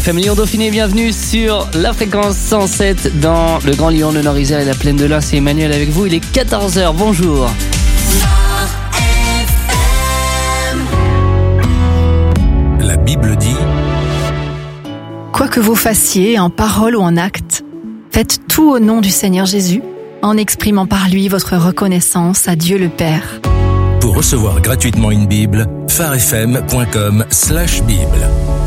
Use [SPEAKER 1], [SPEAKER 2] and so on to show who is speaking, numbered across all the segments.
[SPEAKER 1] FM Lyon Dauphiné, bienvenue sur la fréquence 107 dans le Grand Lyon, le Nord-Isère et la Plaine de l'Ain. C'est Emmanuel avec vous, il est 14h, bonjour.
[SPEAKER 2] La Bible dit:
[SPEAKER 3] Quoi que vous fassiez, en parole ou en acte, faites tout au nom du Seigneur Jésus, en exprimant par lui votre reconnaissance à Dieu le Père.
[SPEAKER 2] Pour recevoir gratuitement une Bible, pharefm.com/Bible.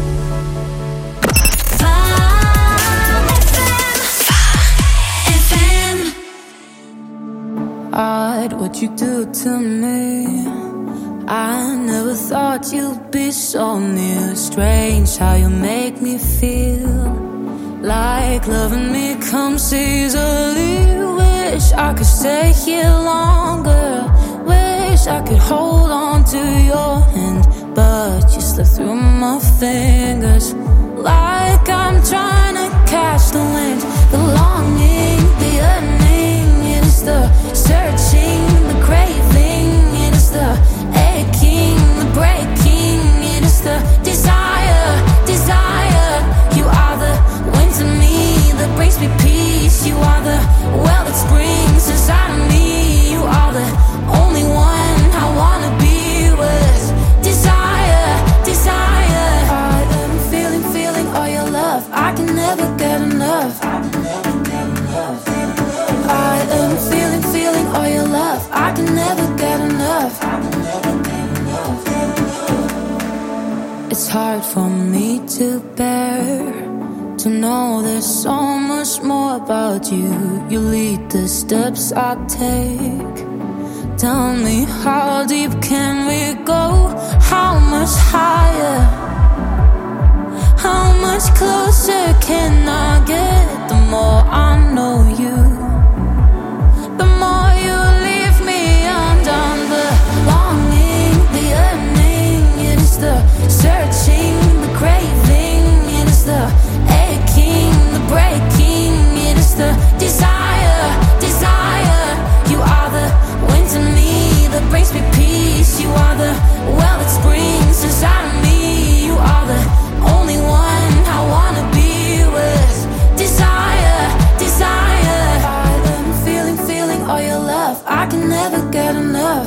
[SPEAKER 4] What you do to me, I never thought you'd be so near. Strange how you make me feel like loving me comes easily. Wish I could stay here longer. Wish I could hold on to your hand, but you slip through my fingers like I'm trying to catch the wind. The longing, the yearning, it is the searching, the craving, it is the aching, the breaking, it is the desire, desire. You are the wind to me that brings me peace. You are the well that springs inside of me. You are the only one I wanna be with. Desire, desire. I am feeling all your love. I can never get enough. I am feeling all your love. I can never get enough. It's hard for me to bear, to know there's so much more about you. You lead the steps I take. Tell me, how deep can we go? How much higher? How much closer can I get? The more I know you, the more you leave me undone. The longing, the yearning, it is the searching, the craving, it is the aching, the breaking, it is the desire, desire. You are the wind to me that brings me peace. You are the well that springs inside of me. You are the only one I wanna be with. Desire, desire. I am feeling all your love. I can never get enough.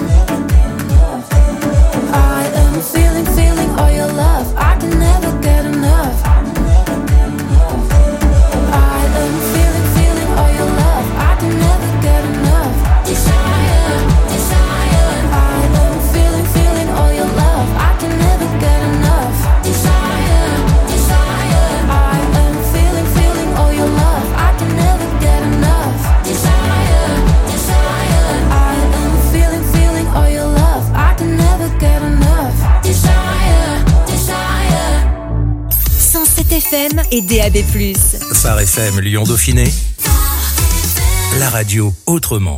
[SPEAKER 4] I am feeling all your love. I can never get enough. I am feeling all your love. I can never get enough. Desire, desire. I am feeling all your love. I can never get enough. Desire, desire. I am feeling all your love. I can never get enough. Desire, desire. I am feeling all your love. I can never get enough. Desire, desire.
[SPEAKER 5] 107 FM et DAB+.
[SPEAKER 2] Phare FM Lyon Dauphiné, la radio autrement.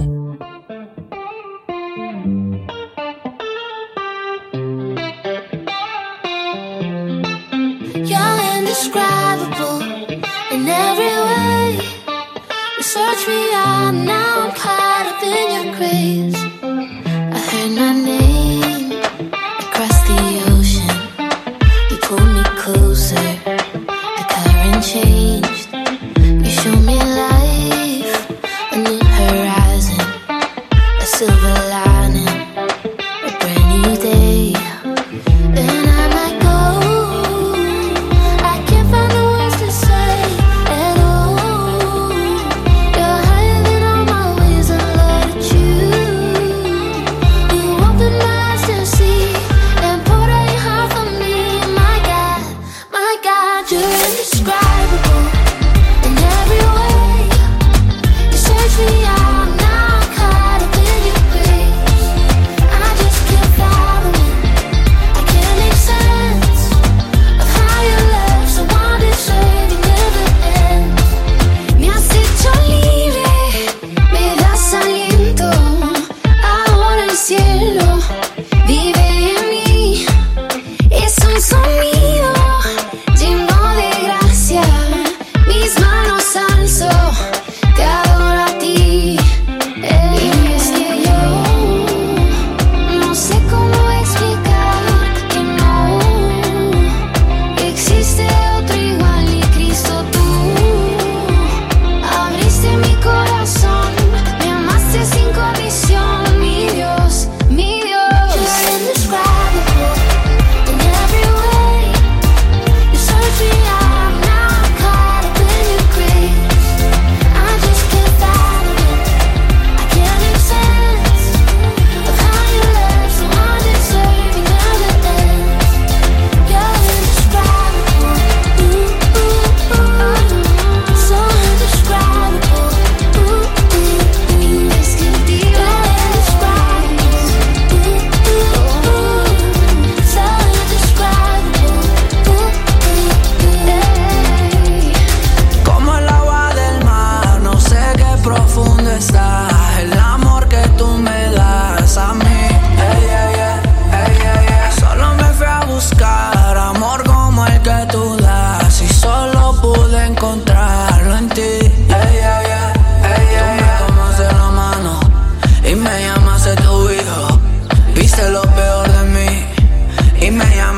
[SPEAKER 4] You're indescribable in every way. You search me out, now I'm caught up in your grace. I heard my name across the ocean. You pulled me closer, the current changed. You showed me life, a new horizon, a silver lining, a brand new day. And I might go, I can't find the words to say at all. You're higher than all my ways, and Lord, it's you.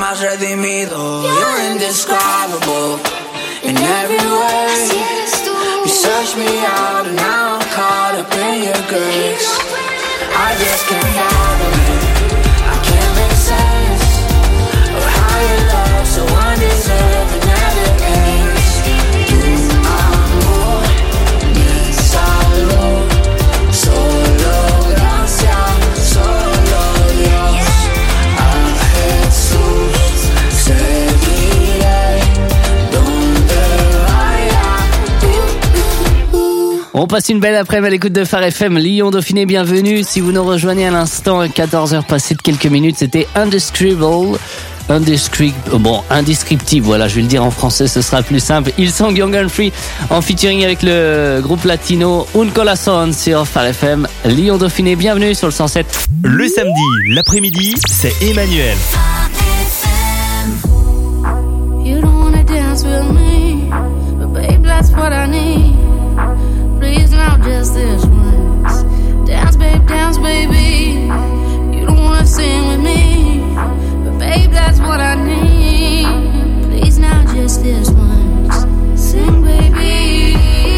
[SPEAKER 6] más redimido. You're indescribable in every way. You search me out and now I'm caught up in your grace. I just can't fathom it. I can't make sense of how your love so undeserved and never ends. Tu amor, mi salud, solo gracia, solo Dios. A Jesús seguiré donde vaya.
[SPEAKER 1] On passe une belle après-midi à l'écoute de Phare FM, Lyon Dauphiné, bienvenue. Si vous nous rejoignez à l'instant, 14h passées de quelques minutes, c'était Indescriptible, voilà, je vais le dire en français, ce sera plus simple. Ils sont Young and Free en featuring avec le groupe latino Un Corazón sur Phare FM, Lyon Dauphiné, bienvenue sur le 107.
[SPEAKER 7] Le samedi, l'après-midi, c'est Emmanuel.
[SPEAKER 4] You don't wanna dance with me, but babe, that's what I need. Please now, just this once. Dance, baby. You don't wanna sing with me, but babe, that's what I need. Please now, just this once. Sing, baby.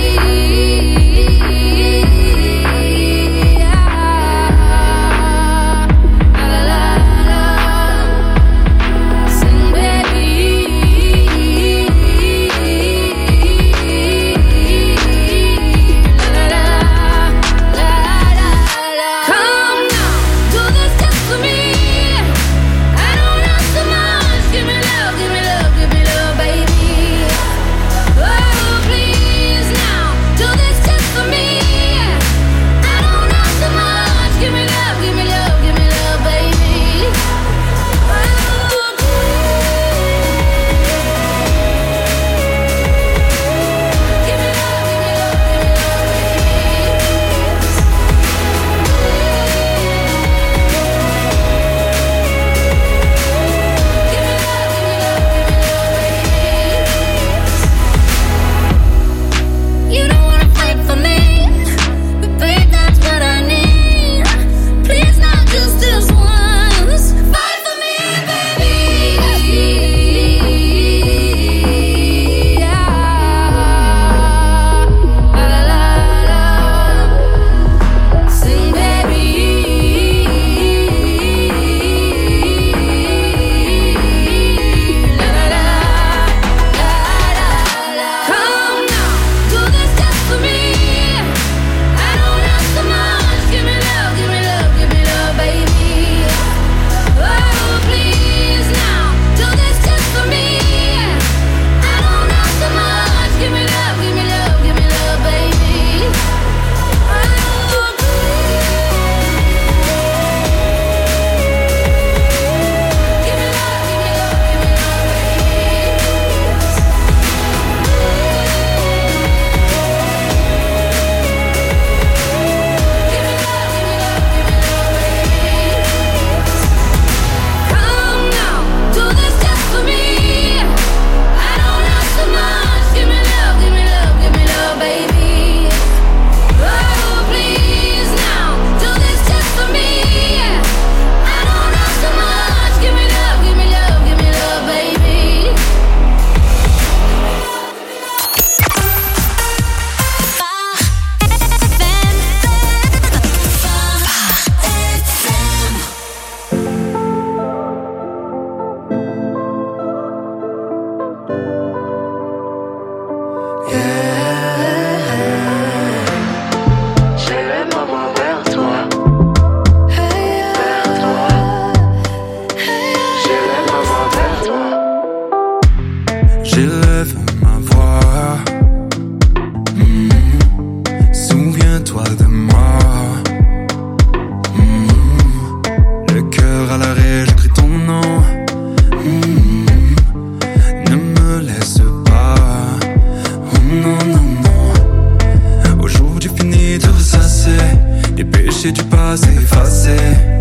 [SPEAKER 8] péchés du passé effacés,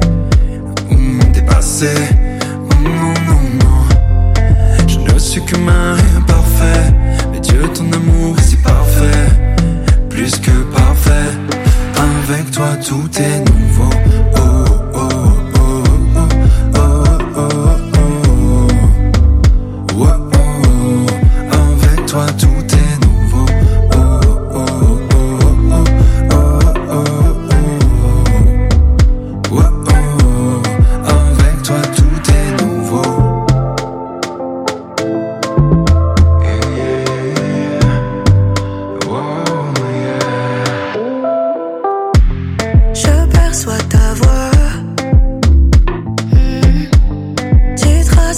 [SPEAKER 8] dépassés. Non, non, non. Je ne suis qu'humain et imparfait, mais Dieu, ton amour est si parfait, plus que parfait. Avec toi tout est nouveau. Oh, oh, oh, oh, oh, oh, oh, oh.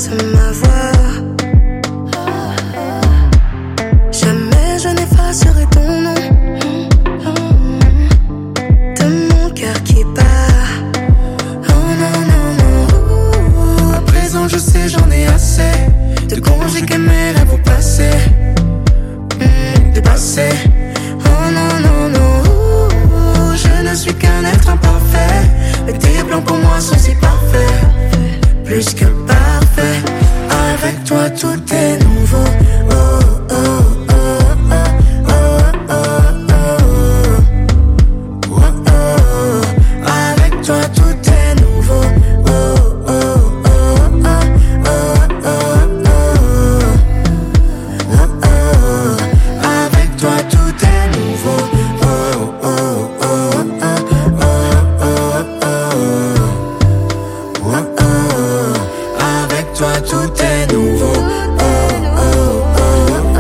[SPEAKER 6] efface ma voix. Jamais je n'effacerai ton nom de mon cœur qui bat. Oh non, non, non. À présent je sais, j'en ai assez de conjuguer mes rêves au passé, dépassé. Oh non, non, non. Je ne suis qu'un être imparfait, mais tes plans pour moi sont si parfaits, plus que parfait. Avec toi tout est nouveau. Oh, oh, oh, oh, oh, oh, oh, oh, oh. Avec toi tout est nouveau. Oh, oh, oh, oh, oh, oh, oh, oh, oh. Avec toi tout est nouveau. Oh, oh, oh, oh, oh, oh, oh, oh. Avec toi tout est nouveau. Oh, oh, oh, oh,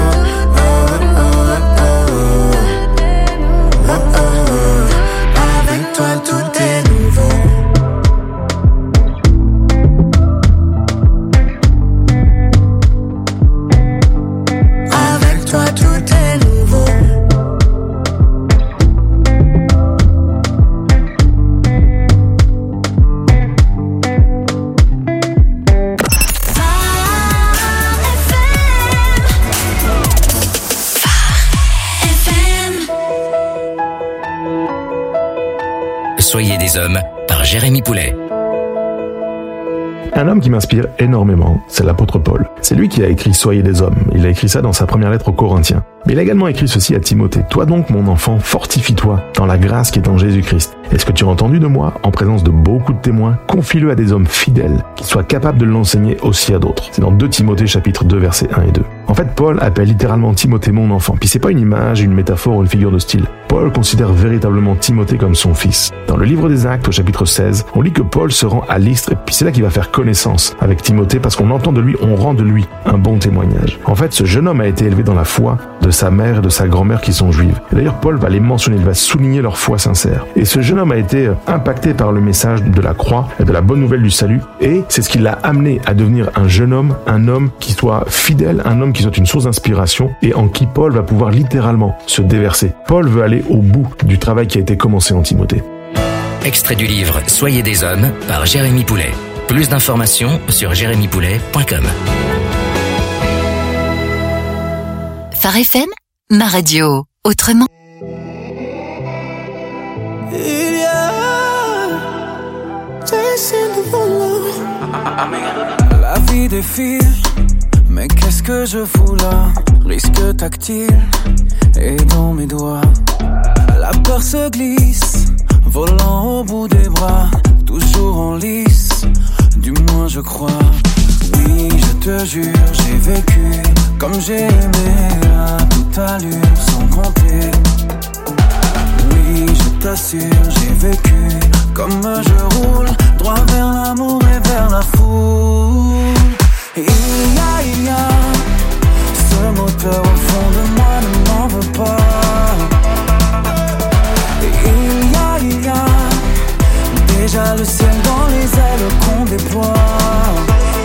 [SPEAKER 6] oh, oh, oh. Avec toi tout est nouveau. Avec toi tout est nouveau.
[SPEAKER 2] Soyez des hommes par Jérémy Poulet.
[SPEAKER 9] Un homme qui m'inspire énormément, c'est l'apôtre Paul. C'est lui qui a écrit « Soyez des hommes ». Il a écrit ça dans sa première lettre aux Corinthiens. Mais il a également écrit ceci à Timothée. « Toi donc, mon enfant, fortifie-toi dans la grâce qui est en Jésus-Christ. Et ce que tu as entendu de moi, en présence de beaucoup de témoins, confie-le à des hommes fidèles, qui soient capables de l'enseigner aussi à d'autres. » C'est dans 2 Timothée chapitre 2, versets 1 et 2. En fait, Paul appelle littéralement Timothée mon enfant. Puis c'est pas une image, une métaphore ou une figure de style. Paul considère véritablement Timothée comme son fils. Dans le livre des Actes, au chapitre 16, on lit que Paul se rend à Lystre, et puis c'est là qu'il va faire connaissance avec Timothée, parce qu'on entend de lui, on rend de lui un bon témoignage. En fait, ce jeune homme a été élevé dans la foi de sa mère et de sa grand-mère qui sont juives. Et d'ailleurs, Paul va les mentionner, il va souligner leur foi sincère. Et ce jeune homme a été impacté par le message de la croix et de la bonne nouvelle du salut, et c'est ce qui l'a amené à devenir un jeune homme, un homme qui soit fidèle, un homme qui soit une source d'inspiration, et en qui Paul va pouvoir littéralement se déverser. Paul veut aller au bout du travail qui a été commencé en Timothée.
[SPEAKER 2] Extrait du livre Soyez des hommes par Jérémy Poulet. Plus d'informations sur jérémypoulet.com.
[SPEAKER 5] Phare FM, ma radio, autrement.
[SPEAKER 6] Il y a des signes de volo.
[SPEAKER 8] La vie défile, mais qu'est-ce que je fous là? Risque tactile et dans mes doigts. La peur se glisse, volant au bout des bras, toujours en lice, du moins je crois. Oui, je te jure, j'ai vécu comme j'ai aimé à toute allure, sans compter. Oui, je t'assure, j'ai vécu comme je roule, droit vers l'amour et vers la foule. Il y a ce moteur au fond de moi, ne m'en veux pas. Il y a déjà le ciel dans les ailes qu'on déploie.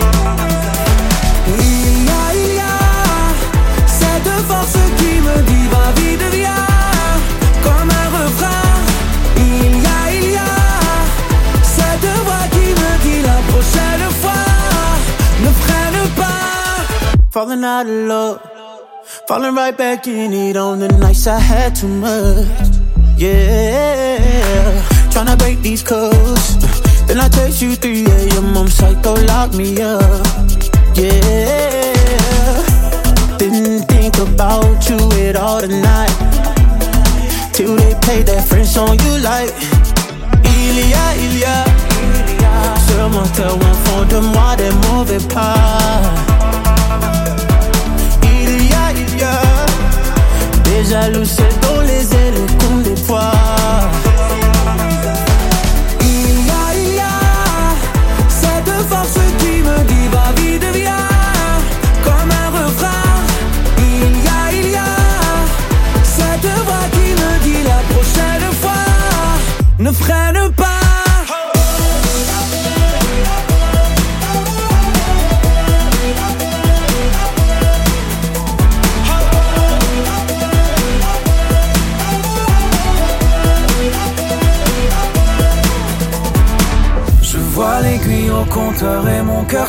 [SPEAKER 8] Il y a cette force qui me dit va vite viens, comme un refrain. Il y a cette voix qui me dit la prochaine fois ne freine pas. Falling out of love, falling right back in it on the nights I had too much. Yeah, tryna break these codes. Then I text you 3 a.m. I'm psycho, lock me up. Yeah, didn't think about you at all tonight, till they played that French song you like. Il y a ce moteur au fond de moi, des mauvais pas. Il y a des jaloux, c'est dans les ailes qu'on déploie. Il y a cette force qui me dit va vite viens, comme un refrain. Il y a cette voix qui me dit la prochaine fois ne freine pas.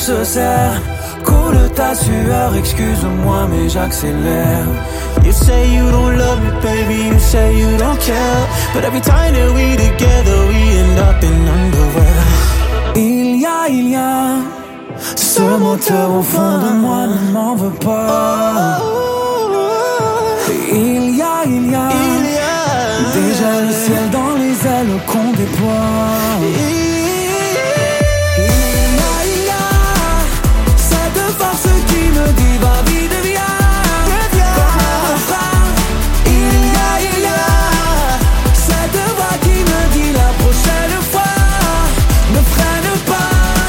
[SPEAKER 8] se serre. Coule ta sueur, excuse-moi mais j'accélère. You say you don't love me, baby, you say you don't care. But every time that we together, we end up in underwear. Il y a ce moteur au fond de moi, ne m'en veux pas. Il y a déjà le ciel dans les ailes qu'on déploie. Il y a cette force qui me dit va-y, deviens comme un refrain. Il y a cette voix qui me dit la prochaine fois ne freine pas.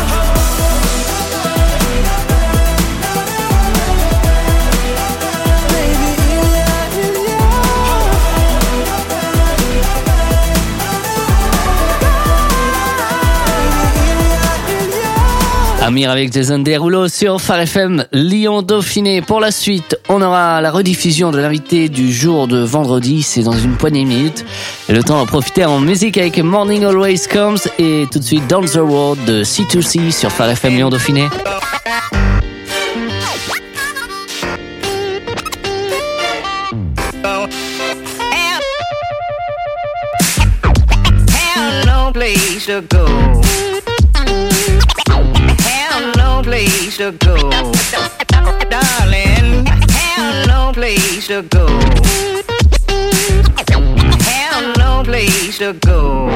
[SPEAKER 1] Amir avec Jason Derulo sur Phare FM Lyon Dauphiné. Pour la suite, on aura la rediffusion de l'invité du jour de vendredi, c'est dans une poignée de minutes. Et le temps d'en profiter en musique avec Morning Always Comes et tout de suite Down the Road de C2C sur Phare FM Lyon Dauphiné.
[SPEAKER 10] Place to go. Have no place to go, darling. Have no place to go. Have no place to go.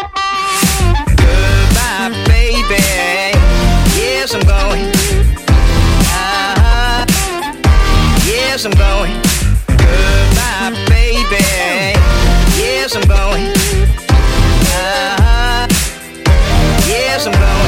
[SPEAKER 10] Goodbye, baby. Yes, I'm going. Yes, I'm going. Goodbye, baby. Yes, I'm going. Yes, I'm going.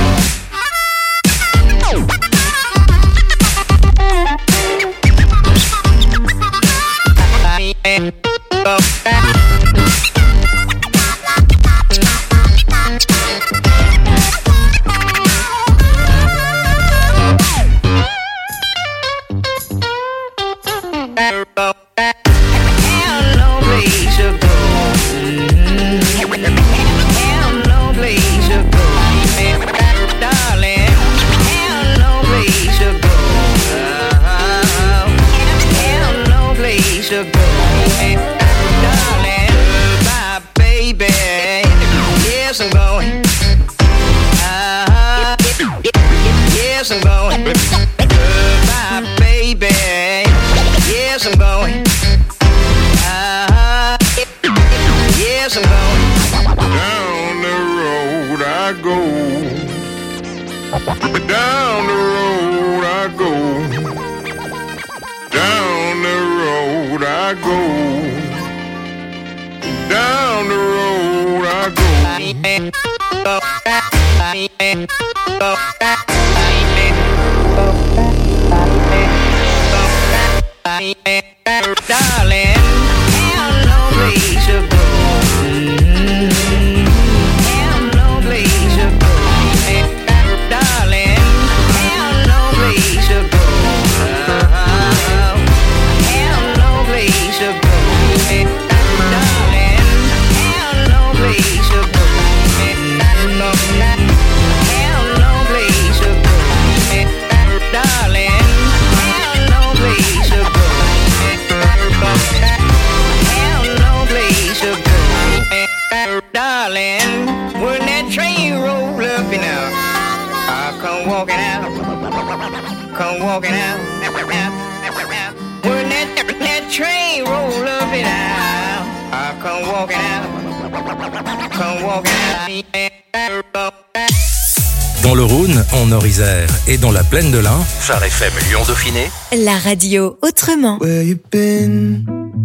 [SPEAKER 2] Dans le Rhône, en Orisère et dans la plaine de l'Ain, Phare FM Lyon Dauphiné.
[SPEAKER 5] La radio autrement.
[SPEAKER 8] Where you been?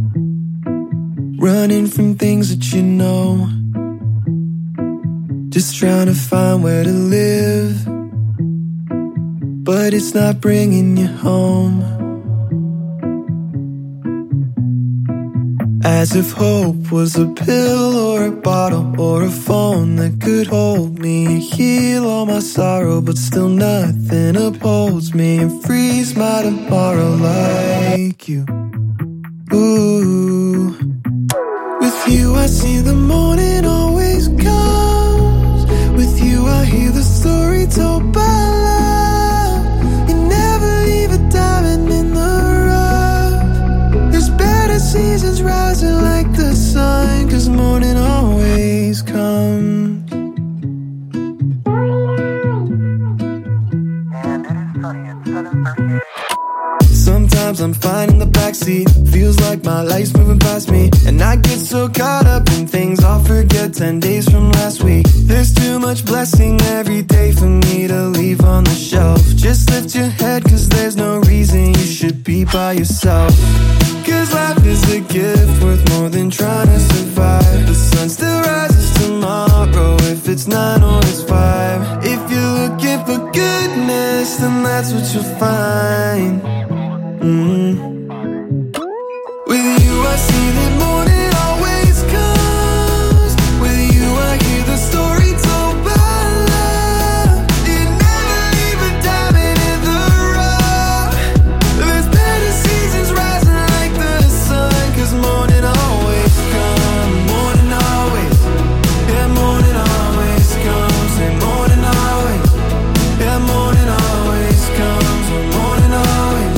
[SPEAKER 8] Running from things that you know. Just trying to find where to live. But it's not bringing you home. As if hope was a pill or a bottle or a phone that could hold me and heal all my sorrow, but still nothing upholds me and frees my tomorrow like you. Ooh. With you I see the morning always comes. With you I hear the story told by love. Sometimes I'm fine in the backseat. Feels like my life's moving past me, and I get so caught up in things I'll forget 10 days from last week. There's too much blessing every day for me to leave on the shelf. Just lift your head, cause there's no reason you should be by yourself. Cause life is a gift worth more than trying to survive. The sun still rises tomorrow, if it's 9 or it's 5. If you're looking for goodness, then that's what you'll find. With you I see that morning always comes. With you I hear the story told by love. You never leave a diamond in the rough. There's better seasons rising like the sun. Cause morning always comes. Morning always. Yeah, morning always comes. And morning always. Yeah, morning always comes. Morning always.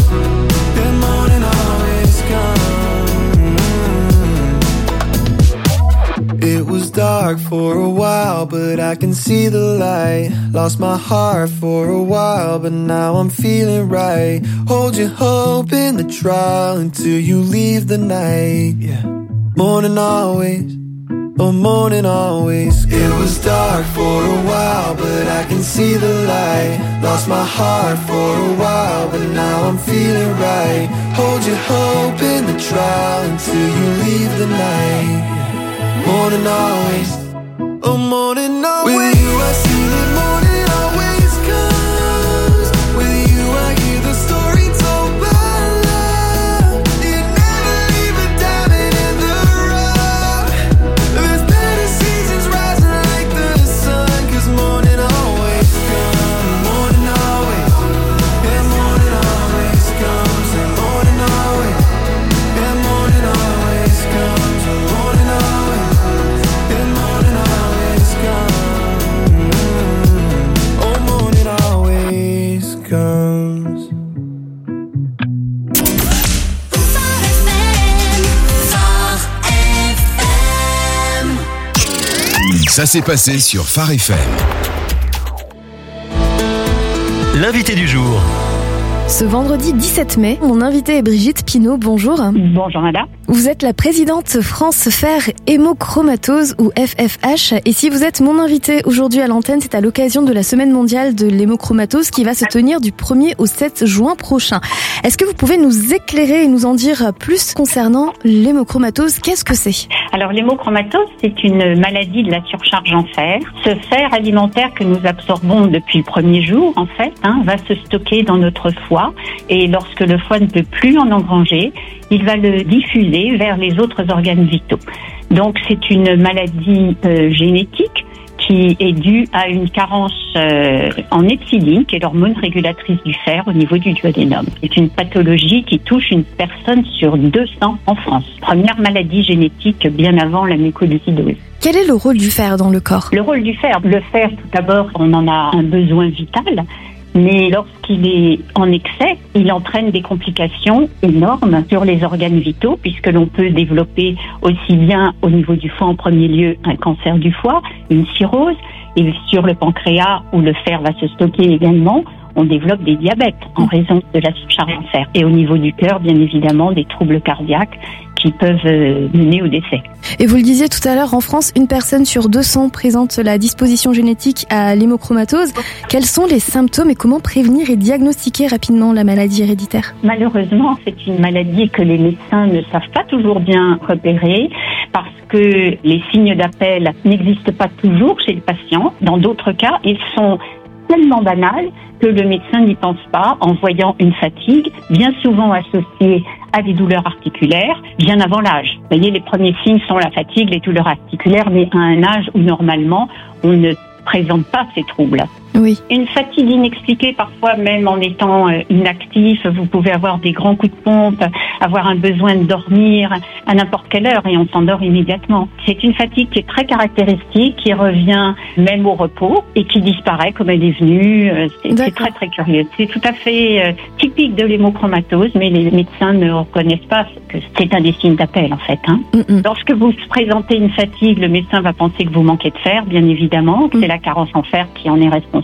[SPEAKER 8] It was dark for a while, but I can see the light. Lost my heart for a while, but now I'm feeling right. Hold your hope in the trial until you leave the night. Yeah. Morning always, oh morning always. It was dark for a while, but I can see the light. Lost my heart for a while, but now I'm feeling right. Hold your hope in the trial until you leave the night. Morning always, oh morning always. With you I see that morning always comes. With you I hear the story told by love. You never leave a diamond in the rough. There's better seasons rising like the sun. Cause morning always comes. Morning always, yeah, morning always comes. And morning always, yeah, morning always comes. And morning always.
[SPEAKER 11] Ça s'est passé sur Phare FM.
[SPEAKER 7] L'invité du jour.
[SPEAKER 12] Ce vendredi 17 mai, mon invité est Brigitte Pinault. Bonjour.
[SPEAKER 13] Bonjour Ada.
[SPEAKER 12] Vous êtes la présidente France Fer Hémochromatose ou FFH. Et si vous êtes mon invité aujourd'hui à l'antenne, c'est à l'occasion de la Semaine mondiale de l'hémochromatose qui va se tenir du 1er au 7 juin prochain. Est-ce que vous pouvez nous éclairer et nous en dire plus concernant l'hémochromatose? Qu'est-ce que c'est?
[SPEAKER 13] Alors l'hémochromatose, c'est une maladie de la surcharge en fer. Ce fer alimentaire que nous absorbons depuis le premier jour, en fait, va se stocker dans notre foie. Et lorsque le foie ne peut plus en engranger, il va le diffuser vers les autres organes vitaux. Donc c'est une maladie génétique qui est due à une carence en epsiline, qui est l'hormone régulatrice du fer au niveau du duodénum. C'est une pathologie qui touche une personne sur 200 en France. Première maladie génétique bien avant la mucoviscidose.
[SPEAKER 12] Quel est le rôle du fer dans le corps?
[SPEAKER 13] Le rôle du fer, tout d'abord, on en a un besoin vital. Mais lorsqu'il est en excès, il entraîne des complications énormes sur les organes vitaux, puisque l'on peut développer aussi bien au niveau du foie en premier lieu un cancer du foie, une cirrhose, et sur le pancréas où le fer va se stocker également, on développe des diabètes en raison de la surcharge en fer. Et au niveau du cœur, bien évidemment, des troubles cardiaques qui peuvent mener au décès.
[SPEAKER 12] Et vous le disiez tout à l'heure, en France, une personne sur 200 présente la disposition génétique à l'hémochromatose. Quels sont les symptômes et comment prévenir et diagnostiquer rapidement la maladie héréditaire?
[SPEAKER 13] Malheureusement, c'est une maladie que les médecins ne savent pas toujours bien repérer parce que les signes d'appel n'existent pas toujours chez le patient. Dans d'autres cas, ils sont tellement banals que le médecin n'y pense pas en voyant une fatigue bien souvent associée à des douleurs articulaires bien avant l'âge. Vous voyez, les premiers signes sont la fatigue, les douleurs articulaires, mais à un âge où normalement on ne présente pas ces troubles.
[SPEAKER 12] Oui.
[SPEAKER 13] Une fatigue inexpliquée, parfois même en étant inactif, vous pouvez avoir des grands coups de pompe, avoir un besoin de dormir à n'importe quelle heure et on s'endort immédiatement. C'est une fatigue qui est très caractéristique, qui revient même au repos et qui disparaît comme elle est venue. C'est très très curieux. C'est tout à fait typique de l'hémochromatose, mais les médecins ne reconnaissent pas que c'est un des signes d'appel en fait. Lorsque vous présentez une fatigue, le médecin va penser que vous manquez de fer, bien évidemment, que c'est la carence en fer qui en est responsable.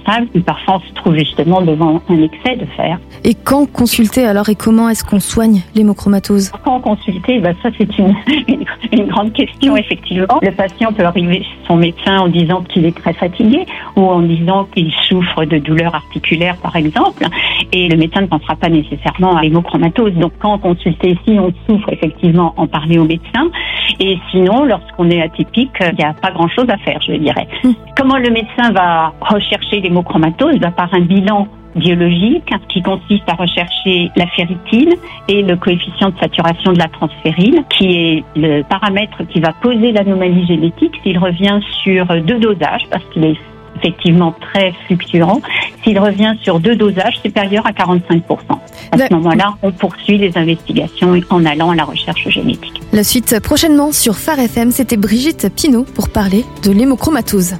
[SPEAKER 13] indispensable, et parfois on se trouve justement devant un excès de fer.
[SPEAKER 12] Et quand consulter alors et comment est-ce qu'on soigne l'hémochromatose?
[SPEAKER 13] Quand consulter, ça c'est une grande question effectivement. Le patient peut arriver chez son médecin en disant qu'il est très fatigué ou en disant qu'il souffre de douleurs articulaires par exemple, et le médecin ne pensera pas nécessairement à l'hémochromatose. Donc quand consulter, si on souffre effectivement, en parler au médecin, et sinon lorsqu'on est atypique, il n'y a pas grand-chose à faire, je dirais. Comment le médecin va rechercher l'hémochromatose? Par un bilan biologique qui consiste à rechercher la ferritine et le coefficient de saturation de la transférine, qui est le paramètre qui va poser l'anomalie génétique s'il revient sur 2 dosages, parce qu'il est effectivement très fluctuant. S'il revient sur 2 dosages supérieurs à 45%. À ce moment-là, on poursuit les investigations en allant à la recherche génétique.
[SPEAKER 12] La suite prochainement sur Phare FM, c'était Brigitte Pinault pour parler de l'hémochromatose.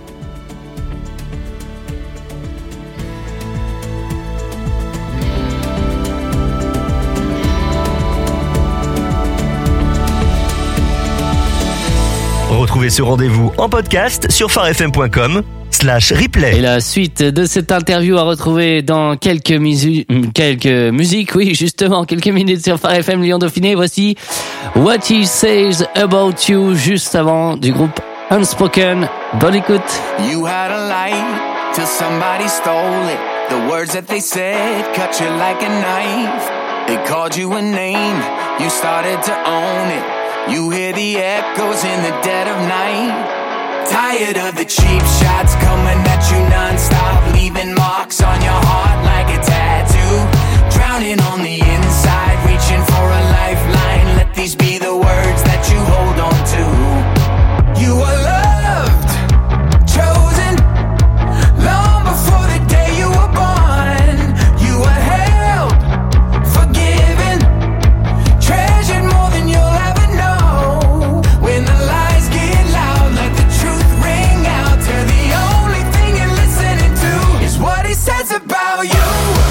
[SPEAKER 7] Retrouvez ce rendez-vous en podcast sur pharefm.com/replay.
[SPEAKER 1] Et la suite de cette interview à retrouver dans quelques musiques, oui, justement, quelques minutes sur Phare FM Lyon Dauphiné. Voici What He Says About You, juste avant du groupe Unspoken. Bonne écoute.
[SPEAKER 14] You had a light till somebody stole it. The words that they said cut you like a knife. They called you a name, you started to own it. You hear the echoes in the dead of night. Tired of the cheap shots coming at you non-stop, leaving marks on your heart like a tattoo. Drowning on the inside, reaching for a lifeline. Let these be the words that you hold on to. You are loved, chosen, long before the day you were born. You are held, forgiven, treasured more than you'll ever know. When the lies get loud, let the truth ring out. Till the only thing you're listening to is what he says about you.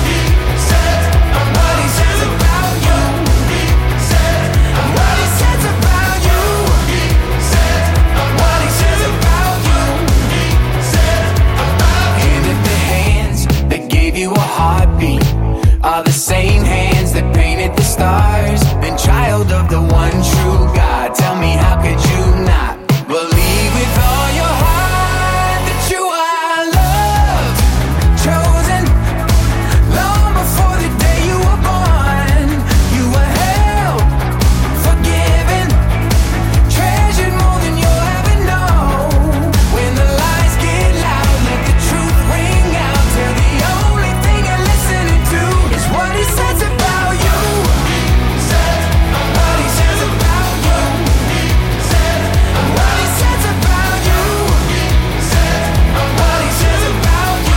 [SPEAKER 14] What he says about you. What he says about you. What he says about you. And if the hands that gave you a heartbeat are the same hands that painted the stars, then child of the one true God, tell me how could you not believe with all your heart that you are loved, chosen, long before the day you were born. You were held, forgiven, treasured more than you'll ever know. When the lies get loud, let the truth ring out. Till the only thing you're listening to is what he says about you. What he says about you. What he says about you. What he says about you.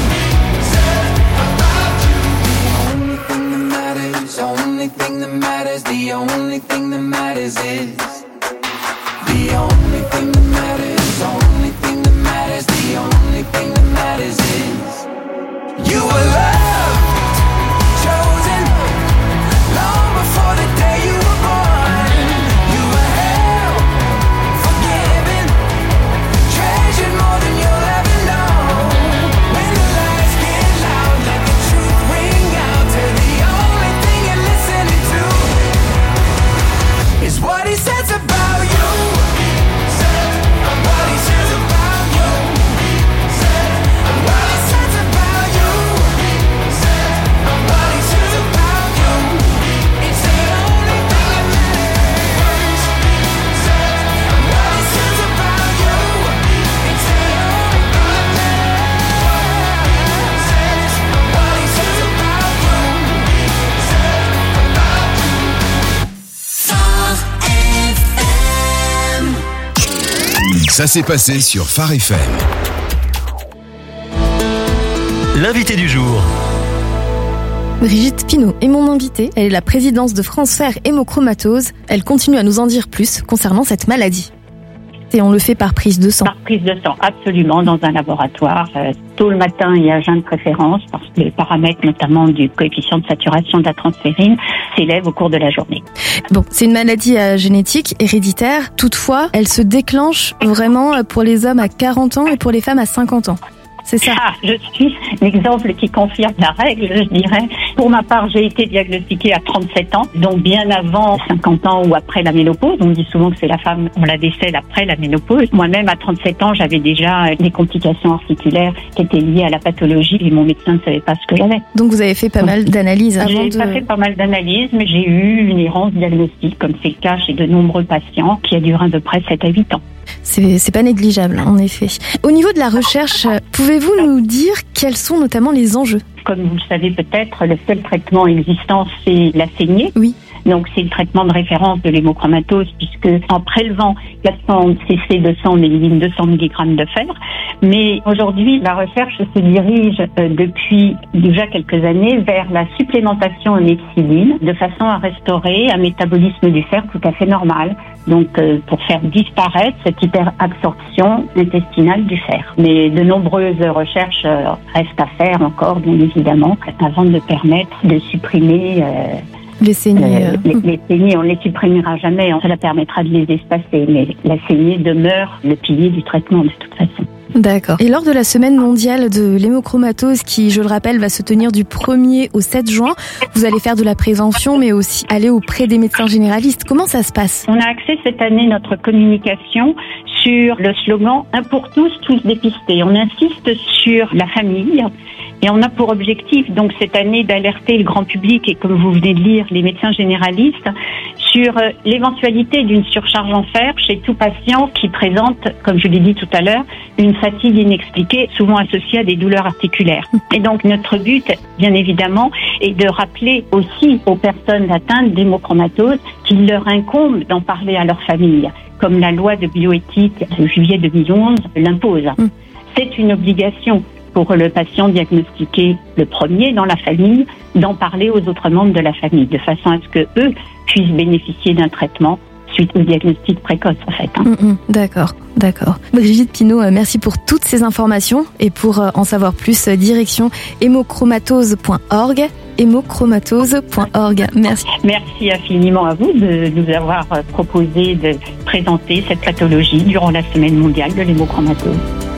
[SPEAKER 14] The only thing that matters, the only thing that matters is the only thing that matters, only thing that matters, the only thing that matters is you were loved, chosen, long before the day you were born. You were held, forgiven, treasured more than you'll ever know. When the lies get loud, let the truth ring out. Till the only thing you're listening to is what he says about you. What he says about you. What he says about you. What he says about you. It's the only thing that matters. What he says about you. It's the only thing that matters. What he says about you.
[SPEAKER 11] Ça s'est passé sur Phare FM.
[SPEAKER 7] L'invité du jour.
[SPEAKER 12] Brigitte Pinault est mon invitée. Elle est la présidente de France Fer Hémochromatose. Elle continue à nous en dire plus concernant cette maladie. Et on le fait par prise de sang.
[SPEAKER 13] Par prise de sang, absolument, dans un laboratoire. Tôt le matin et à jeun de préférence, parce que les paramètres, notamment du coefficient de saturation de la transférine, s'élèvent au cours de la journée.
[SPEAKER 12] Bon, c'est une maladie génétique, héréditaire. Toutefois, elle se déclenche vraiment pour les hommes à 40 ans et pour les femmes à 50 ans. c'est ça.
[SPEAKER 13] Je suis l'exemple qui confirme la règle, je dirais. Pour ma part, j'ai été diagnostiquée à 37 ans, donc bien avant 50 ans ou après la ménopause. On dit souvent que c'est la femme, on la décèle après la ménopause. Moi-même, à 37 ans, j'avais déjà des complications articulaires qui étaient liées à la pathologie et mon médecin ne savait pas ce que j'avais.
[SPEAKER 12] Donc vous avez fait pas mal d'analyses avant
[SPEAKER 13] J'ai pas fait pas mal d'analyses, mais j'ai eu une errance diagnostique, comme c'est le cas chez de nombreux patients, qui a duré à peu près 7 à 8 ans.
[SPEAKER 12] C'est pas négligeable, en effet. Au niveau de la recherche, pouvez-vous nous dire quels sont notamment les enjeux ?
[SPEAKER 13] Comme vous le savez peut-être, le seul traitement existant, c'est la saignée.
[SPEAKER 12] Oui.
[SPEAKER 13] Donc c'est le traitement de référence de l'hémochromatose, puisque en prélevant 400 cc de sang, on élimine 200 mg de fer. Mais aujourd'hui, la recherche se dirige depuis déjà quelques années vers la supplémentation en hexidine, de façon à restaurer un métabolisme du fer tout à fait normal. Donc pour faire disparaître cette hyperabsorption intestinale du fer. Mais de nombreuses recherches restent à faire encore, bien évidemment, avant de permettre de supprimer
[SPEAKER 12] les saignées.
[SPEAKER 13] Les saignées, on ne les supprimera jamais, cela permettra de les espacer, mais la saignée demeure le pilier du traitement de toute façon.
[SPEAKER 12] D'accord. Et lors de la semaine mondiale de l'hémochromatose, qui, je le rappelle, va se tenir du 1er au 7 juin, vous allez faire de la prévention, mais aussi aller auprès des médecins généralistes. Comment ça se passe ?
[SPEAKER 13] On a axé cette année notre communication sur le slogan « Un pour tous, tous dépistés ». On insiste sur la famille. Et on a pour objectif, donc, cette année, d'alerter le grand public et, comme vous venez de lire, les médecins généralistes, sur l'éventualité d'une surcharge en fer chez tout patient qui présente, comme je l'ai dit tout à l'heure, une fatigue inexpliquée, souvent associée à des douleurs articulaires. Et donc, notre but, bien évidemment, est de rappeler aussi aux personnes atteintes d'hémochromatose qu'il leur incombe d'en parler à leur famille, comme la loi de bioéthique de juillet 2011 l'impose. C'est une obligation pour le patient diagnostiqué le premier dans la famille, d'en parler aux autres membres de la famille, de façon à ce que eux puissent bénéficier d'un traitement suite au diagnostic précoce, en fait.
[SPEAKER 12] D'accord. Brigitte Pinault, merci pour toutes ces informations, et pour en savoir plus, direction hémochromatose.org. hémochromatose.org. Merci.
[SPEAKER 13] Merci infiniment à vous de nous avoir proposé de présenter cette pathologie durant la semaine mondiale de l'hémochromatose.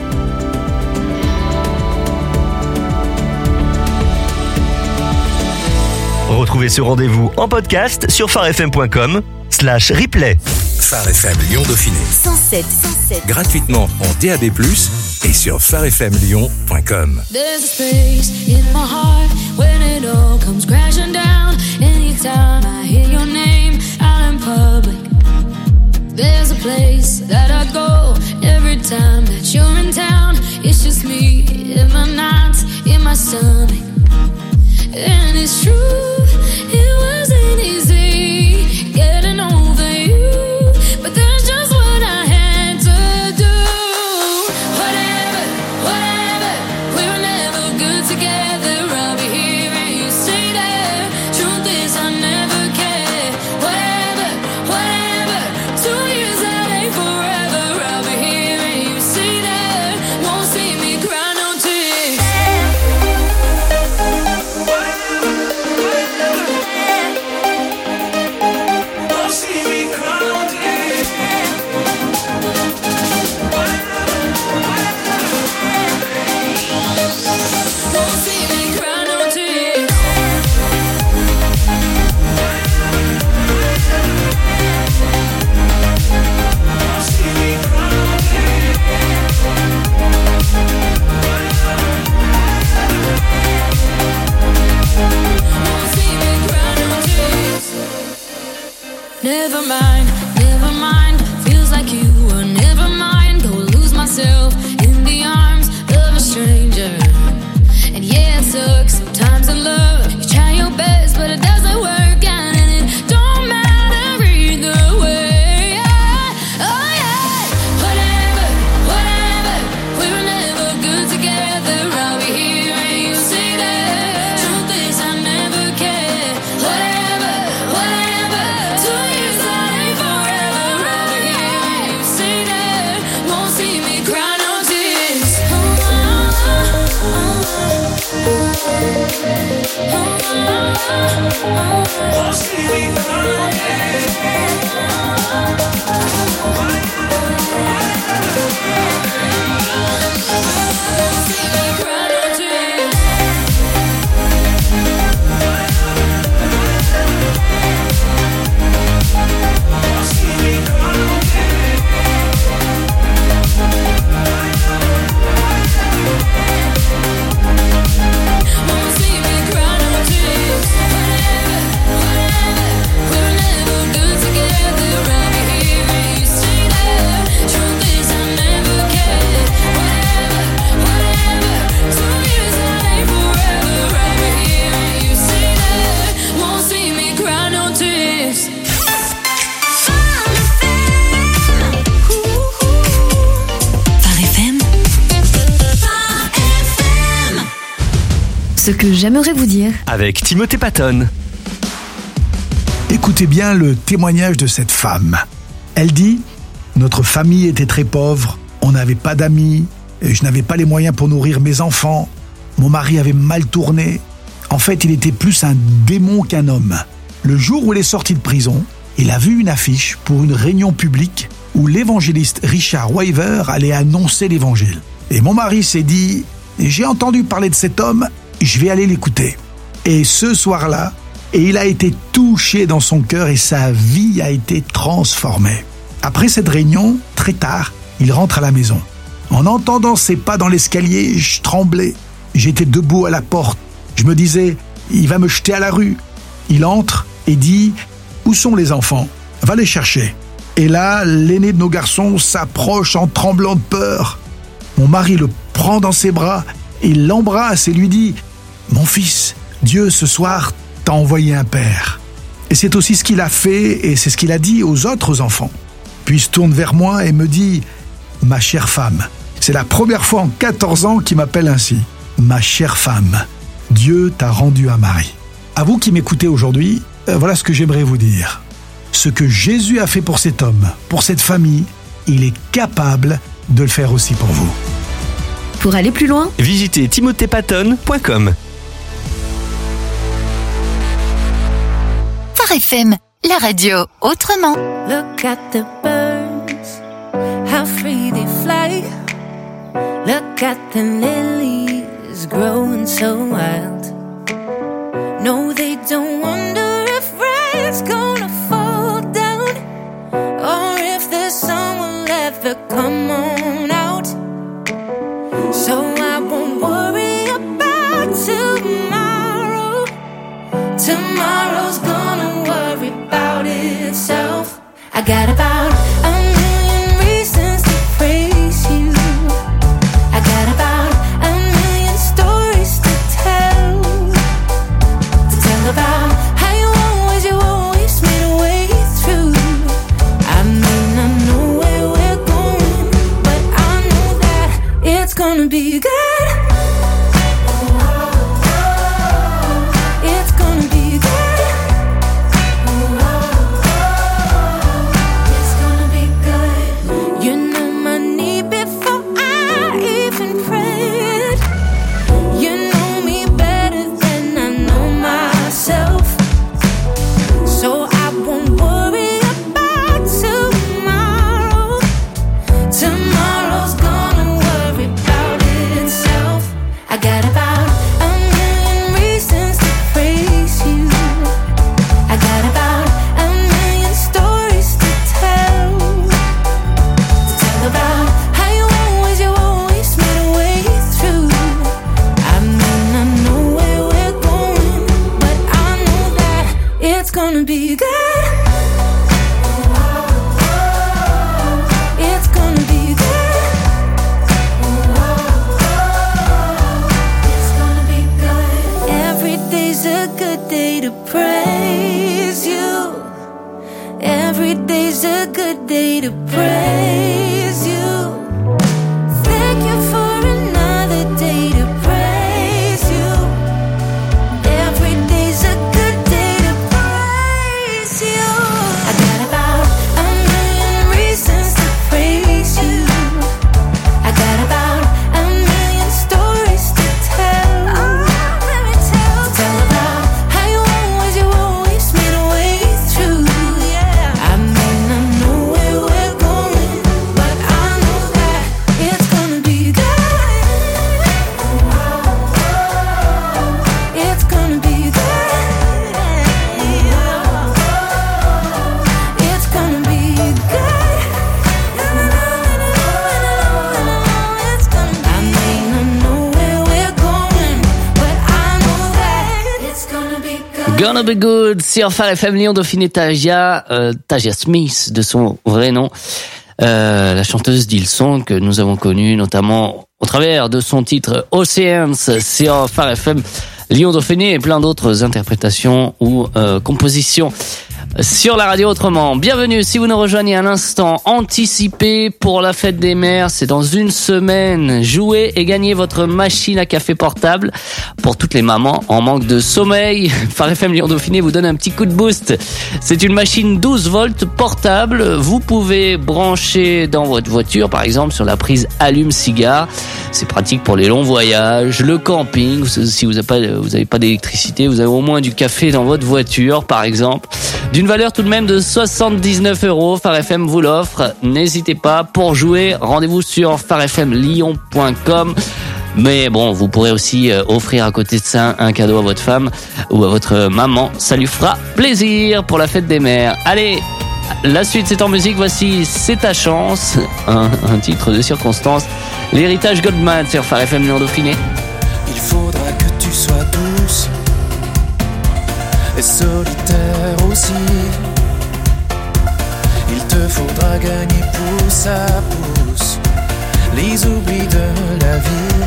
[SPEAKER 7] Retrouvez ce rendez-vous en podcast sur farfm.com/replay.
[SPEAKER 11] Phare FM Lyon Dauphiné.
[SPEAKER 5] 107.
[SPEAKER 11] Gratuitement en DAB+, et sur farfmlyon.com.
[SPEAKER 4] There's a space in my heart when it all comes crashing down. Anytime I hear your name out in public, there's a place that I go every time that you're in town. It's just me in my nights, in my stomach. And it's true, it wasn't easy getting over you, but that's just what I had to do. Whatever, we were never good together. I'll be here and you stay there. Truth is I never cared. Whatever, 2 years that ain't forever. I'll be here and you stay there. Won't see me cry no tears. Never mind, feels like you were never mine. Go lose myself in the arms of a stranger. And yeah, it sucks sometimes in love. You try your best, but it doesn't work out, and it don't matter either way. Oh yeah, whatever, we were never good together. I'll be here and you stay there. Truth is I never cared. Whatever, 2 years that ain't forever. I'll be here and you stay there. Won't see me cry no tears. Won't see me cry no tears.
[SPEAKER 12] Ce que j'aimerais vous dire.
[SPEAKER 7] Avec Timothée Patton.
[SPEAKER 15] Écoutez bien le témoignage de cette femme. Elle dit « Notre famille était très pauvre, on n'avait pas d'amis, et je n'avais pas les moyens pour nourrir mes enfants. Mon mari avait mal tourné. En fait, il était plus un démon qu'un homme. Le jour où il est sorti de prison, il a vu une affiche pour une réunion publique où l'évangéliste Richard Wyver allait annoncer l'évangile. Et mon mari s'est dit « J'ai entendu parler de cet homme, je vais aller l'écouter. » Et ce soir-là, il a été touché dans son cœur et sa vie a été transformée. Après cette réunion, très tard, il rentre à la maison. En entendant ses pas dans l'escalier, je tremblais. J'étais debout à la porte. Je me disais « Il va me jeter à la rue. » Il entre et dit « Où sont les enfants ? Va les chercher. » Et là, l'aîné de nos garçons s'approche en tremblant de peur. Mon mari le prend dans ses bras, il l'embrasse et lui dit « Mon fils, Dieu ce soir t'a envoyé un père. » Et c'est aussi ce qu'il a fait et c'est ce qu'il a dit aux autres enfants. Puis il se tourne vers moi et me dit « Ma chère femme ». C'est la première fois en 14 ans qu'il m'appelle ainsi. « Ma chère femme, Dieu t'a rendu un mari. » À vous qui m'écoutez aujourd'hui, voilà ce que j'aimerais vous dire. Ce que Jésus a fait pour cet homme, pour cette famille, il est capable de le faire aussi pour vous.
[SPEAKER 12] Pour aller plus loin,
[SPEAKER 7] visitez timothépatton.com.
[SPEAKER 5] Phare FM, la radio autrement.
[SPEAKER 4] Look at the birds, how free they fly. Look at the lilies growing so wild. No, they don't wonder if rain's gonna fall down, or if the sun will ever come on out. So I won't worry about tomorrow. Tomorrow's gonna worry about itself. I got about a million reasons to praise you. I got about a million stories to tell about how you always made a way through. I may not know where we're going, but I know that it's gonna be good. It's gonna be good. It's gonna be good. You know my need before I even prayed. You know me better than I know myself. So I won't worry about tomorrow. Tomorrow's gonna worry about itself. I got about a million reasons to praise you. I got about a million stories to tell about how you always made a way through. I may not know where we're going, but I know that it's gonna be good. It's gonna be good. It's gonna be good. Every day's a good day to praise you. Every day's a good day to praise you. Thank you for another day to praise you. Every day's a good day to praise you. I got about a million reasons to praise you. I got about a million stories to tell. Let me tell about how you always made a way through. Yeah, I may not know where we're going, but I know that it's gonna be good. It's gonna be good. It's gonna be good. It's gonna be. I may not know where we're going, but I know that it's gonna be good.
[SPEAKER 1] Gonna Be Good sur Phare FM Lyon Dauphiné Tagia Smith de son vrai nom, la chanteuse d'Hillsong que nous avons connue notamment au travers de son titre Oceans sur Phare FM Lyon Dauphiné et plein d'autres interprétations ou compositions. sur la radio autrement. Bienvenue si vous nous rejoignez à l'instant. Anticipez pour la fête des mères, c'est dans une semaine. Jouez et gagnez votre machine à café portable pour toutes les mamans en manque de sommeil. Phare FM Lyon Dauphiné vous donne un petit coup de boost. C'est une machine 12 volts portable. Vous pouvez brancher dans votre voiture, par exemple sur la prise allume-cigare. C'est pratique pour les longs voyages, le camping. Si vous n'avez pas d'électricité, vous avez au moins du café dans votre voiture, par exemple. D'une valeur tout de même de 79 €. Phare FM vous l'offre. N'hésitez pas. Pour jouer, rendez-vous sur pharefmlyon.com. Mais bon, vous pourrez aussi offrir à côté de ça un cadeau à votre femme ou à votre maman. Ça lui fera plaisir pour la fête des mères. Allez, la suite c'est en musique. Voici C'est ta chance, un titre de circonstance. L'héritage Goldman sur Phare FM Lyon Dauphiné.
[SPEAKER 16] Il faudra que tu sois douce et solitaire aussi. Il te faudra gagner pouce à pouce les oublis de la vie.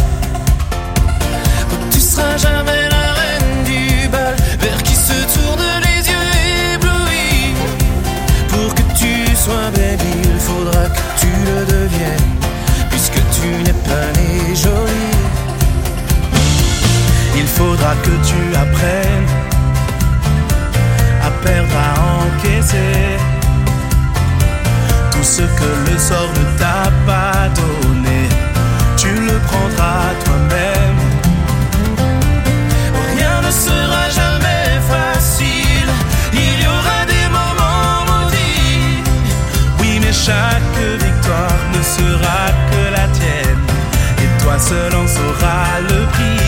[SPEAKER 16] Tu seras jamais la reine du bal vers qui se tournent les yeux éblouis. Pour que tu sois belle, il faudra que tu le deviennes, puisque tu n'es pas née jolie. Il faudra que tu apprennes à perdre, à encaisser tout ce que le sort ne t'a pas donné. Tu le prendras toi-même. Rien ne sera jamais facile. Il y aura des moments maudits. Oui, mais chaque victoire ne sera que la tienne, et toi seul en sauras le prix.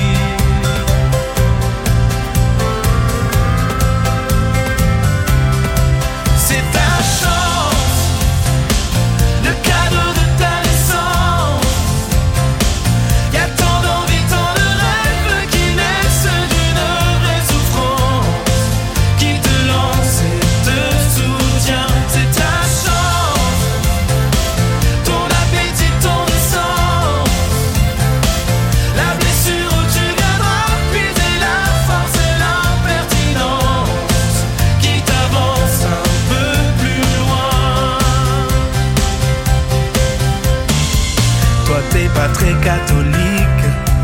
[SPEAKER 16] Très catholique,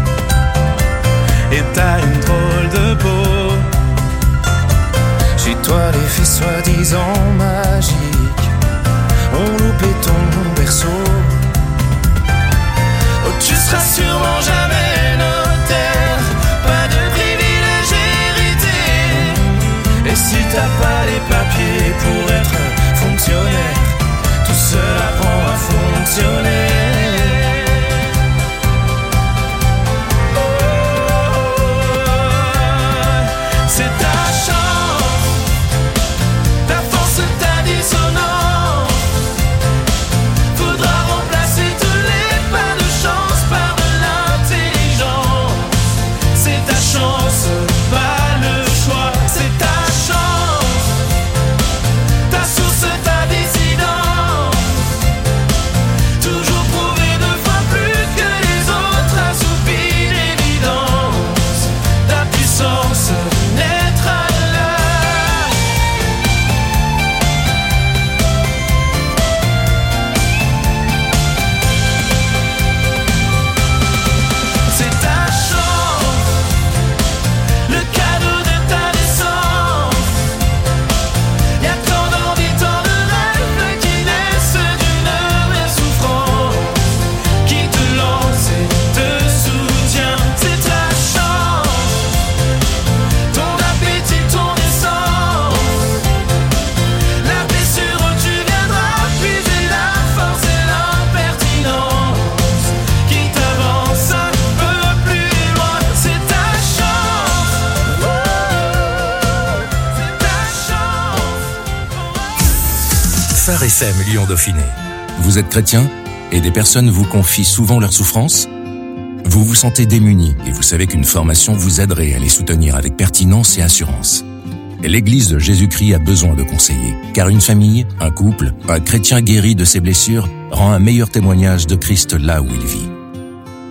[SPEAKER 16] et t'as une drôle de peau. Chez toi les filles soi-disant magiques ont loupé ton berceau. Oh, tu seras sûrement jamais notaire, pas de privilège hérité. Et si t'as pas les papiers pour être fonctionnaire, tout cela apprend à fonctionner.
[SPEAKER 2] Phare FM Lyon Dauphiné. Vous êtes chrétien et des personnes vous confient souvent leurs souffrances? Vous vous sentez démuni et vous savez qu'une formation vous aiderait à les soutenir avec pertinence et assurance. L'Église de Jésus-Christ a besoin de conseillers, car une famille, un couple, un chrétien guéri de ses blessures rend un meilleur témoignage de Christ là où il vit.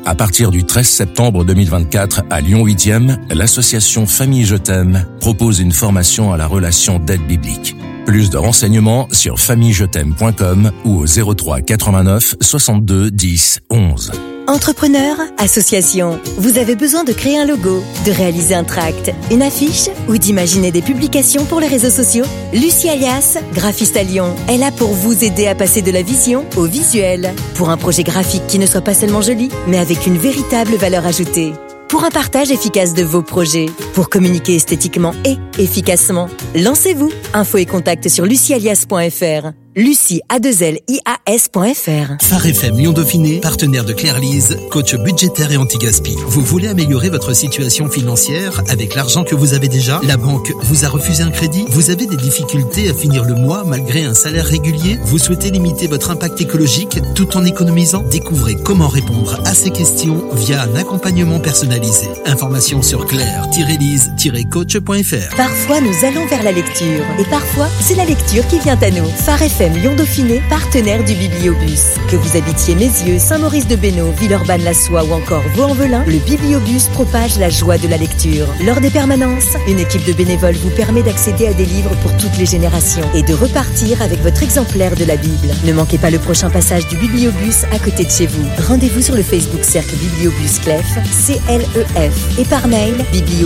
[SPEAKER 2] À partir du 13 septembre 2024, à Lyon 8e, l'association Famille Je t'aime propose une formation à la relation d'aide biblique. Plus de renseignements sur famillejet'aime.com ou au 03 89 62 10 11.
[SPEAKER 17] Entrepreneurs, associations, vous avez besoin de créer un logo, de réaliser un tract, une affiche ou d'imaginer des publications pour les réseaux sociaux? Lucie Alias, graphiste à Lyon, est là pour vous aider à passer de la vision au visuel. Pour un projet graphique qui ne soit pas seulement joli, mais avec une véritable valeur ajoutée. Pour un partage efficace de vos projets. Pour communiquer esthétiquement et efficacement. Lancez-vous. Infos et contacts sur luciealias.fr. Lucie A2LIAS.fr.
[SPEAKER 18] Phare FM Lyon Dauphiné, partenaire de Claire Lise, coach budgétaire et anti-gaspi. Vous voulez améliorer votre situation financière avec l'argent que vous avez déjà? La banque vous a refusé un crédit? Vous avez des difficultés à finir le mois malgré un salaire régulier? Vous souhaitez limiter votre impact écologique tout en économisant? Découvrez comment répondre à ces questions via un accompagnement personnalisé. Informations sur claire-lise-coach.fr.
[SPEAKER 17] Parfois nous allons vers la lecture et parfois c'est la lecture qui vient à nous. Phare FM Lyon Dauphiné, partenaire du Bibliobus. Que vous habitiez Mézieux, Saint-Maurice-de-Bénaud, Villeurbanne-la-Soie ou encore Vaux-en-Velin, le Bibliobus propage la joie de la lecture. Lors des permanences, une équipe de bénévoles vous permet d'accéder à des livres pour toutes les générations et de repartir avec votre exemplaire de la Bible. Ne manquez pas le prochain passage du Bibliobus à côté de chez vous. Rendez-vous sur le Facebook cercle Bibliobus Clef, CLEF, et par mail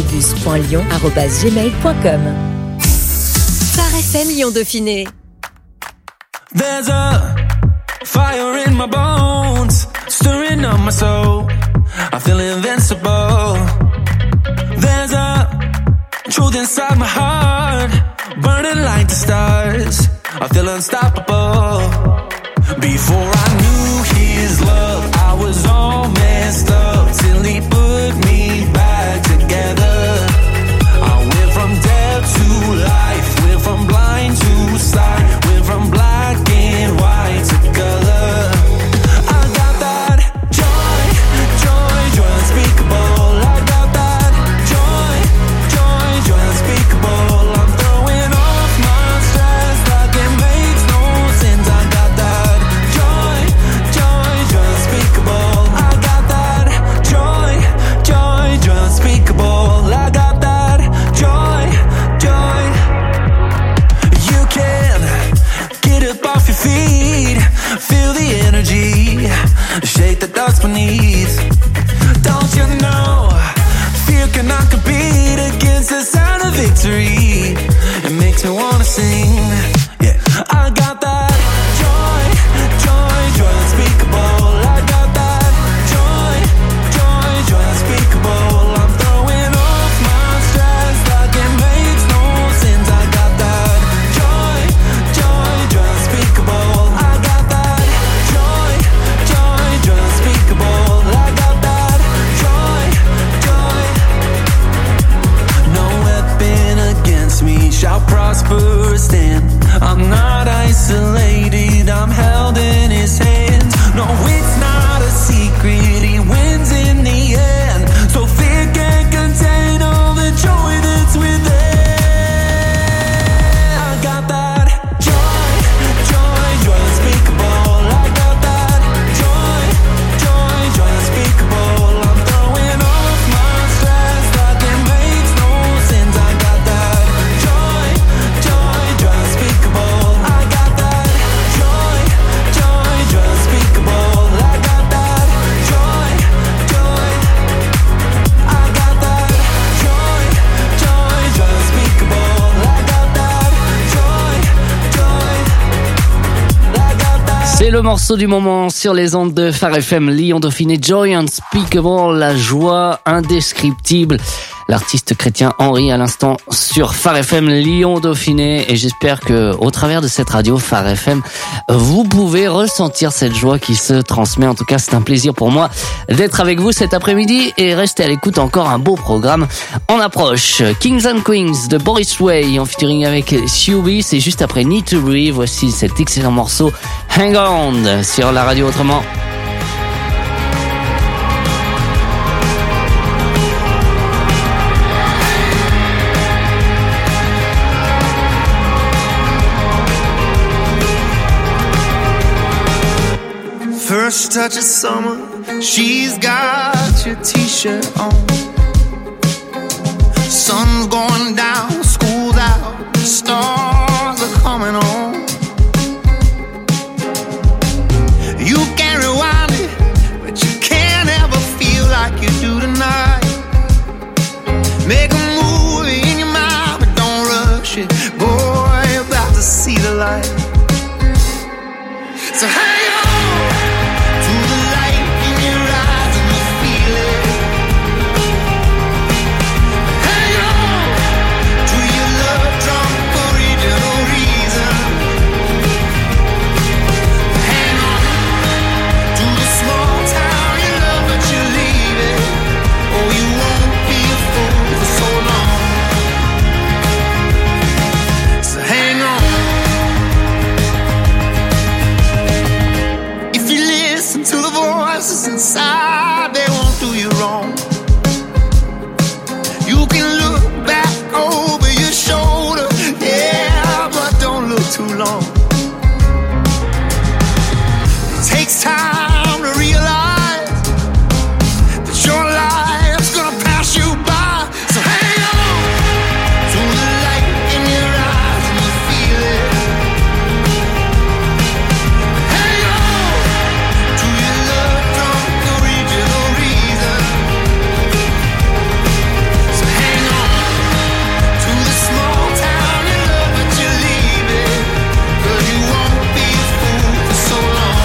[SPEAKER 17] bibliobus.lyon@gmail.com. Phare FM Lyon Dauphiné.
[SPEAKER 16] There's a fire in my bones, stirring up my soul. I feel invincible. There's a truth inside my heart, burning like the stars. I feel unstoppable. Before I knew his love, I was all messed up till he put me back together. I went from death to life, went from blind to sight, went from black and white to color. I got that joy, joy, joy unspeakable. I got that joy, joy, joy unspeakable. I'm throwing off my stress like it makes no sense. I got that joy, joy, joy unspeakable. I got that joy, joy, joy unspeakable. I got that joy, joy. You can get up off your feet, feel the energy, shake the dust beneath. Don't you know, fear cannot compete against the sound of victory. It makes me wanna sing, yeah. I got that joy, joy, joy unspeakable. I got that joy, joy, joy unspeakable. I'm throwing off my stress like it makes no sense. I got that joy, joy, joy unspeakable. I got that joy, joy, joy unspeakable. I got that joy, joy. No weapon against me shall prosper or stand. I'm not isolated, I'm held in his hands. No, it's not a secret, he wins in the end. So fear can't contain all the joy that's within. I got that joy, joy, joy unspeakable. I got that joy, joy, joy unspeakable. I'm throwing off my stress like it makes no sense. I got that joy, joy, joy unspeakable. I got that joy, joy, joy unspeakable. I got that joy, joy. I got that joy, joy, joy unspeakable. I got that joy, joy. I got that.
[SPEAKER 1] C'est le morceau du moment sur les ondes de Phare FM Lyon Dauphiné, Joy Unspeakable, la joie indescriptible. L'artiste chrétien Henri à l'instant sur Phare FM Lyon Dauphiné, et j'espère que au travers de cette radio Phare FM, vous pouvez ressentir cette joie qui se transmet. En tout cas, c'est un plaisir pour moi d'être avec vous cet après-midi, et restez à l'écoute, encore un beau programme en approche. Kings and Queens de Boris Way en featuring avec Subi, c'est juste après Need to Breathe. Voici cet excellent morceau Hang On sur la radio autrement.
[SPEAKER 19] First touch of summer,
[SPEAKER 16] She's got your t-shirt on. Sun's going down, school's out, stars are coming on. You can rewind it, but you can't ever feel like you do tonight. Make a move in your mind, but don't rush it. Boy, you're about to see the light. So hang on to the light in your eyes and the feeling. Hang on to your love drunk for original reason. Hang on to the small town you love but you're leaving. Oh, you won't be a fool for so long. So hang on. To the voices inside, they won't do you wrong. You can look back over your shoulder, yeah, but don't look too long. It takes time to realize that your life's gonna pass you by. So hang on to the light in your eyes and the feeling. Hang on to your love drunk original reason. So hang on to the small town you love but you're leaving. 'Cause you won't be a fool for so long.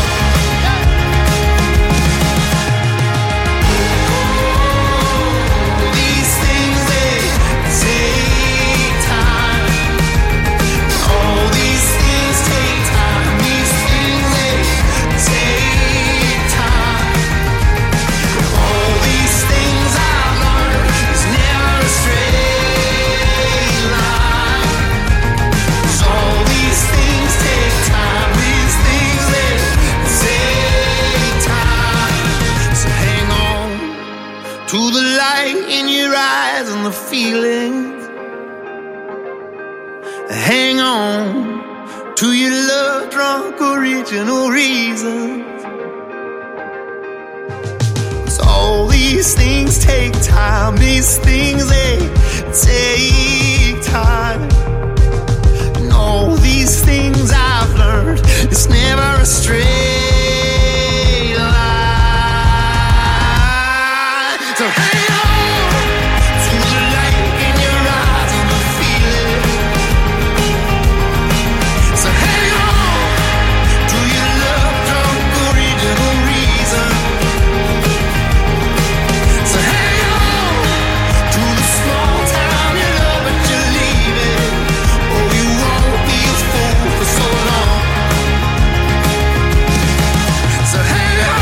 [SPEAKER 16] These things they take time. All these things take time. These things they take time. All these things I've learned is never a straight line. 'Cause all these things take time. These things they take time. So hang on to the light in your eyes and the feelings. Hang on to your love drunk original reasons. 'Cause all these things take time. These things they take time. And all these things I've learned, it's never a straight line. So hang on to the light in your eyes and the feeling. So hang on to your love drunk original reason. So hang on to the small town you love but you're leaving. Oh, you won't be a fool for so long. So hang on.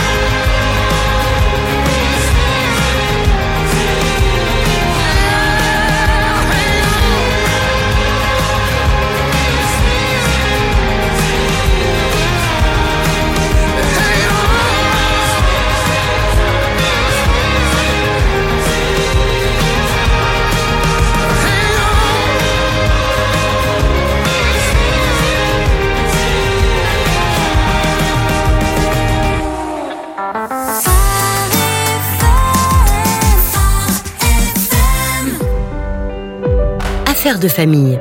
[SPEAKER 17] Affaires de famille.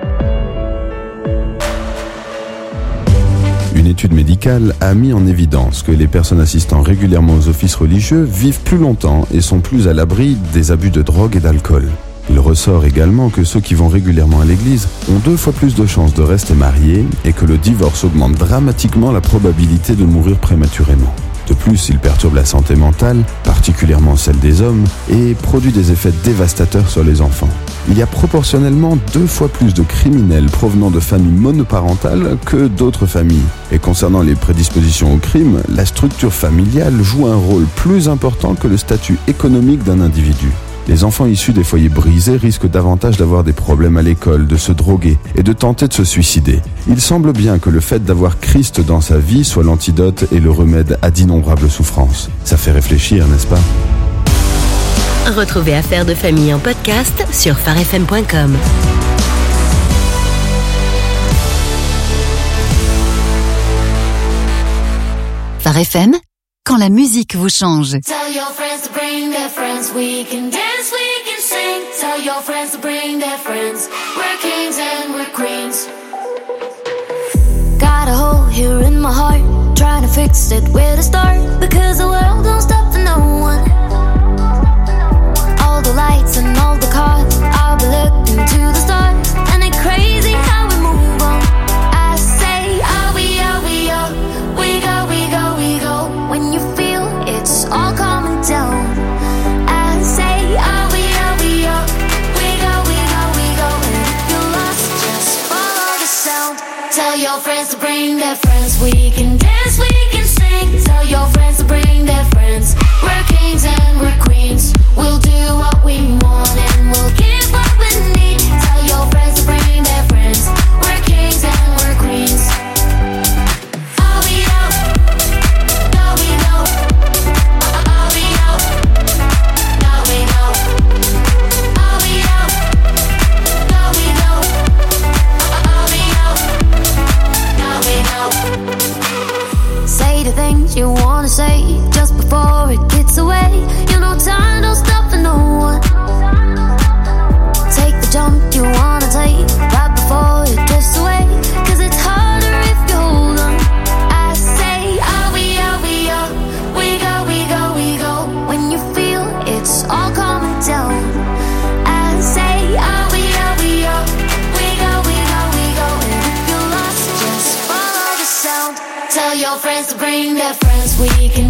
[SPEAKER 19] Une étude médicale a mis en évidence que les personnes assistant régulièrement aux offices religieux vivent plus longtemps et sont plus à l'abri des abus de drogue et d'alcool. Il ressort également que ceux qui vont régulièrement à l'église ont 2 fois plus de chances de rester mariés et que le divorce augmente dramatiquement la probabilité de mourir prématurément. De plus, il perturbe la santé mentale, particulièrement celle des hommes, et produit des effets dévastateurs sur les enfants. Il y a proportionnellement 2 fois plus de criminels provenant de familles monoparentales que d'autres familles. Et concernant les prédispositions au crime, la structure familiale joue un rôle plus important que le statut économique d'un individu. Les enfants issus des foyers brisés risquent davantage d'avoir des problèmes à l'école, de se droguer et de tenter de se suicider. Il semble bien que le fait d'avoir Christ dans sa vie soit l'antidote et le remède à d'innombrables souffrances. Ça fait réfléchir, n'est-ce pas ?
[SPEAKER 17] Retrouvez Affaires de famille en podcast sur farfm.com.
[SPEAKER 5] Phare FM, quand la musique vous change.
[SPEAKER 4] Tell your friends to bring their friends. We can dance, we can sing. Tell your friends to bring their friends. We're kings and we're queens. Got a hole here in my heart, trying to fix it, where to start, because the world don't stop for no one. All the lights and all the cars, I'll be looking to the stars, and it's crazy how we move on. I say, are we, we go, we go, we go. When you feel it's all coming down, I say, are we, we go, we go, we go. And if you're lost, just follow the sound. Tell your friends to bring their friends. We can dance, we can sing. Tell your friends to bring their friends. We're kings and we're queens. We'll do what we want and we'll give what we need. Tell your friends to bring their friends. We're kings and we're queens. Are we out? No, we know. Are we out? No, we know. Are we out? No, we know. Are we out? No, we know. Say the things you wanna say just before it gets away. You know time don't stop for no one. Take the jump you wanna take right before it drifts away, 'cause it's harder if you hold on. I say, are we, we go, we go, we go. When you feel it's all coming down, I say, are we, we go, we go, we go. And if you're lost, just follow the sound. Tell your friends to bring their friends. We can